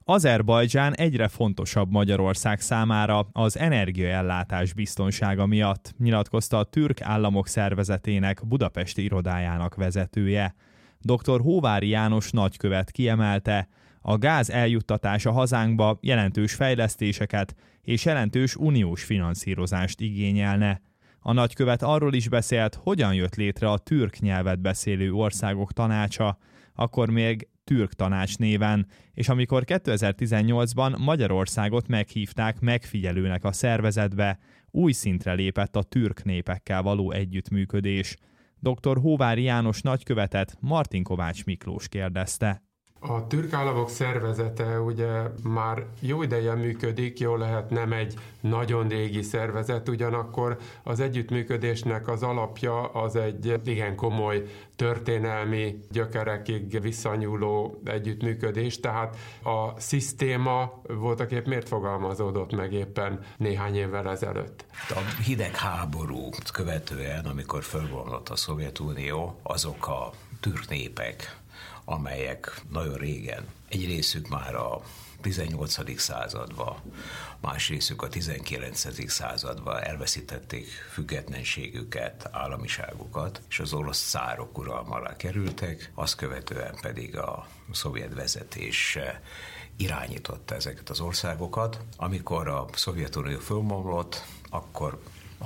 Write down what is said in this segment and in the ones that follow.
Azerbajdzsán egyre fontosabb Magyarország számára az energiaellátás biztonsága miatt, nyilatkozta a Türk Államok Szervezetének budapesti irodájának vezetője. Dr. Hóváry János nagykövet kiemelte, a gáz eljuttatása hazánkba jelentős fejlesztéseket és jelentős uniós finanszírozást igényelne. A nagykövet arról is beszélt, hogyan jött létre a türk nyelvet beszélő országok tanácsa, akkor még Türk Tanács néven, és amikor 2018-ban Magyarországot meghívták megfigyelőnek a szervezetbe, új szintre lépett a türk népekkel való együttműködés. Dr. Hóváry János nagykövetet Martin Kovács Miklós kérdezte. A Türk Államok Szervezete ugye már jó ideje működik, jó lehet nem egy nagyon régi szervezet, ugyanakkor az együttműködésnek az alapja az egy igen komoly történelmi gyökerekig visszanyúló együttműködés, tehát a szisztéma voltaképp miért fogalmazódott meg éppen néhány évvel ezelőtt? A hidegháború követően, amikor fölbomlott a Szovjetunió, azok a türk népek, amelyek nagyon régen, egy részük már a 18. században, más részük a 19. században elveszítették függetlenségüket, államiságukat, és az orosz cárok uralma alá kerültek, azt követően pedig a szovjet vezetés irányította ezeket az országokat. Amikor a Szovjetunió fölbomlott, akkor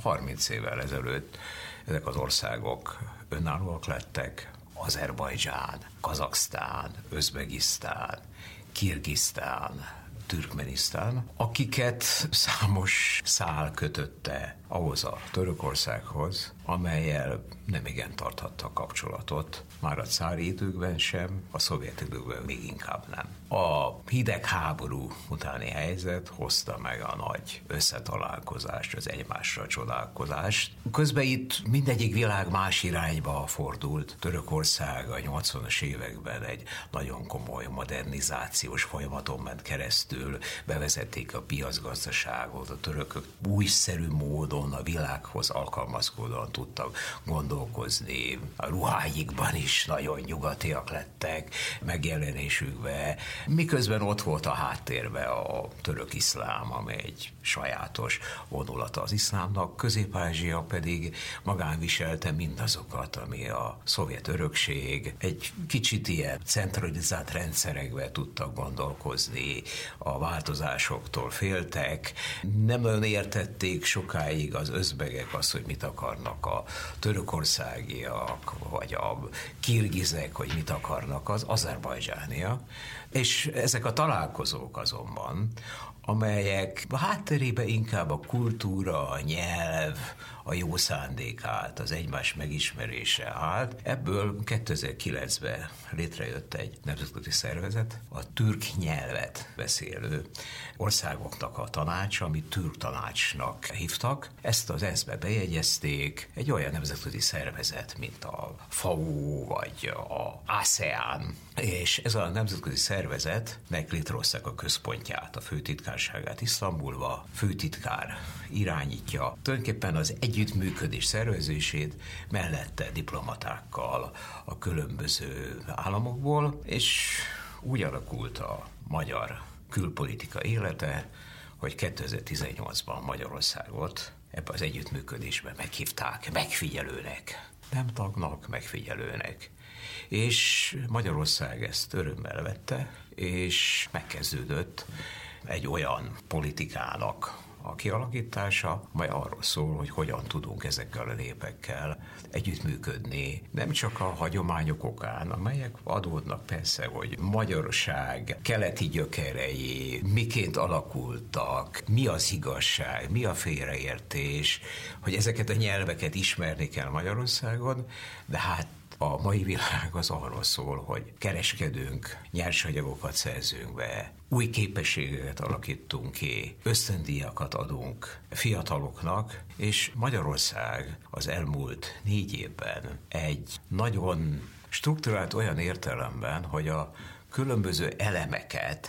30 évvel ezelőtt ezek az országok önállóak lettek, Azerbajdzsán, Kazaksztán, Özbegisztán, Kirgisztán, Türkmenisztán, akiket számos szál kötötte ahhoz a Törökországhoz, amellyel nemigen tarthatta kapcsolatot, már a cári időkben sem, a szovjet időkben még inkább nem. A hidegháború utáni helyzet hozta meg a nagy összetalálkozást, az egymásra csodálkozást. Közben itt mindegyik világ más irányba fordult. Törökország a 80-as években egy nagyon komoly modernizációs folyamaton ment keresztül, bevezették a piacgazdaságot, a törökök újszerű módon a világhoz alkalmazkodóan tudtak gondolkozni, a ruháikban is nagyon nyugatiak lettek megjelenésükbe, miközben ott volt a háttérben a török iszlám, amely egy sajátos vonulata az iszlámnak, Közép-Ázsia pedig magán viselte mindazokat, ami a szovjet örökség, egy kicsit ilyen centralizált rendszerekbe tudtak gondolkozni, a változásoktól féltek, nem nagyon értették sokáig az özbegek azt, hogy mit akarnak a törökországiak, vagy a kirgizek, hogy mit akarnak az azerbajdzsániak, és ezek a találkozók azonban, amelyek a hátterébe inkább a kultúra, a nyelv, a jó szándék állt, az egymás megismerése állt. Ebből 2009-ben létrejött egy nemzetközi szervezet, a türk nyelvet beszélő országoknak a tanácsa, amit türk tanácsnak hívtak. Ezt az ENSZ-be bejegyezték, egy olyan nemzetközi szervezet, mint a FAO vagy a ASEAN, és ez a nemzetközi szervezetnek létrehozták a központját, a főtitkárságát Isztambulba, főtitkár irányítja. Tulajdonképpen az együttműködés szervezését mellette diplomatákkal a különböző államokból, és úgy alakult a magyar külpolitika élete, hogy 2018-ban Magyarországot ebbe az együttműködésbe meghívták megfigyelőnek. Nem tagnak, megfigyelőnek. És Magyarország ezt örömmel vette, és megkezdődött egy olyan politikának a kialakítása, majd arról szól, hogy hogyan tudunk ezekkel a népekkel együttműködni, nem csak a hagyományok okán, amelyek adódnak persze, hogy magyarság keleti gyökerei miként alakultak, mi az igazság, mi a félreértés, hogy ezeket a nyelveket ismerni kell Magyarországon, de hát a mai világ az arról szól, hogy kereskedünk, nyersanyagokat szerzünk be, új képességeket alakítunk ki, ösztöndíjakat adunk fiataloknak, és Magyarország az elmúlt 4 évben egy nagyon strukturált olyan értelemben, hogy a különböző elemeket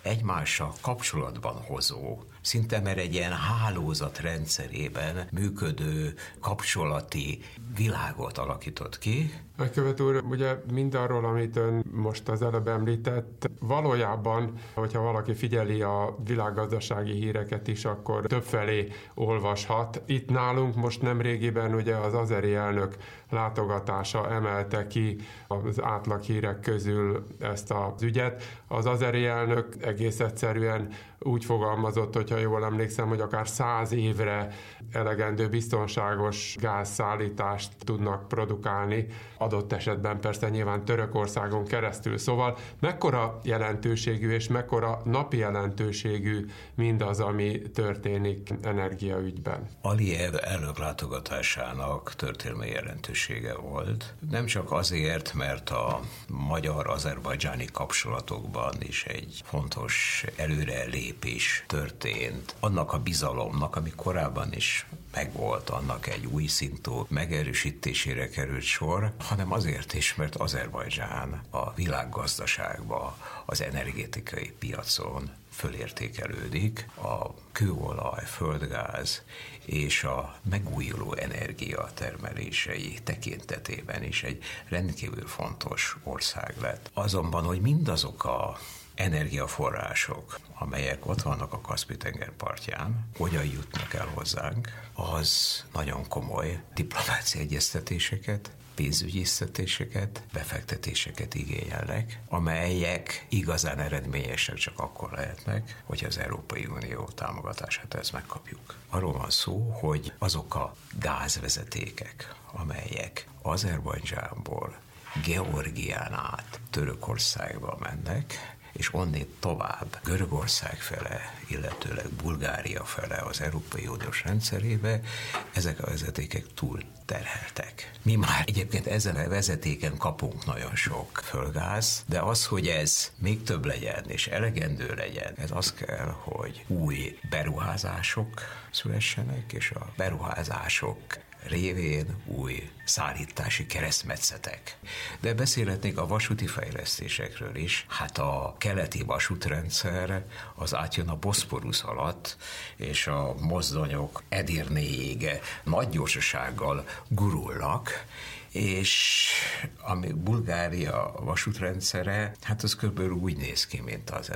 egymással kapcsolatban hozó, szinte már egy ilyen hálózat rendszerében működő kapcsolati világot alakított ki. Nagykövet úr, ugye mindarról, amit ön most az előbb említett, valójában, hogyha valaki figyeli a világgazdasági híreket is, akkor többfelé olvashat. Itt nálunk most nemrégiben ugye az azeri elnök látogatása emelte ki az átlaghírek közül ezt az ügyet. Az azeri elnök egész egyszerűen úgy fogalmazott, hogyha jól emlékszem, hogy akár 100 évre elegendő biztonságos gázszállítást tudnak produkálni, adott esetben persze nyilván Törökországon keresztül. Szóval mekkora jelentőségű és mekkora napi jelentőségű mindaz, ami történik energiaügyben? Aliyev elnök látogatásának történelmi jelentősége volt. Nem csak azért, mert a magyar-azerbajdzsáni kapcsolatokban is egy fontos előrelépés történt. Annak a bizalomnak, ami korábban is megvolt, annak egy új szintű megerősítésére került sor, hanem azért is, mert Azerbajdzsán a világgazdaságba, az energetikai piacon fölértékelődik, a kőolaj, földgáz és a megújuló energia termelései tekintetében is egy rendkívül fontos ország lett. Azonban, hogy mindazok a energiaforrások, amelyek ott vannak a Kaszpi-tenger partján, hogyan jutnak el hozzánk, az nagyon komoly diplomáciai egyeztetéseket, pénzügyeztetéseket, befektetéseket igényelnek, amelyek igazán eredményesek csak akkor lehetnek, hogy az Európai Unió támogatását ezt megkapjuk. Arról van szó, hogy azok a gázvezetékek, amelyek Azerbajdzsánból Georgián át Törökországba mennek, és onnét tovább Görögország fele, illetőleg Bulgária fele az Európai Uniós rendszerébe, ezek a vezetékek túl terheltek. Mi már egyébként ezen a vezetéken kapunk nagyon sok földgáz, de az, hogy ez még több legyen és elegendő legyen, ez az kell, hogy új beruházások szülessenek, és a beruházások révén új szállítási keresztmetszetek. De beszélhetnék a vasúti fejlesztésekről is. Hát a keleti vasútrendszer az átjön a Boszporusz alatt, és a mozdonyok Edirnéig nagy gyorsasággal gurulnak, és ami Bulgária vasútrendszere, hát az körülbelül úgy néz ki, mint az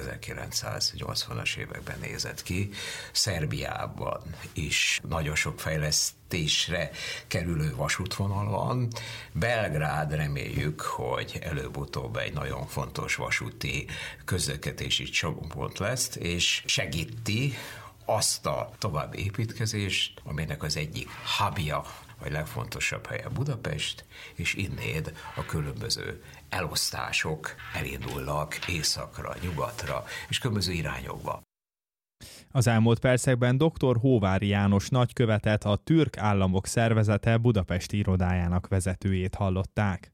1980-as években nézett ki. Szerbiában is nagyon sok fejlesztésre kerülő vasútvonal van. Belgrád, reméljük, hogy előbb-utóbb egy nagyon fontos vasúti közlekedési csomópont lesz, és segíti azt a további építkezést, aminek az egyik hubja, vagy legfontosabb helye Budapest, és innéd a különböző elosztások elindulnak északra, nyugatra, és különböző irányokba. Az elmúlt percekben dr. Hóváry János nagykövetet, a Türk Államok Szervezete budapesti irodájának vezetőjét hallották.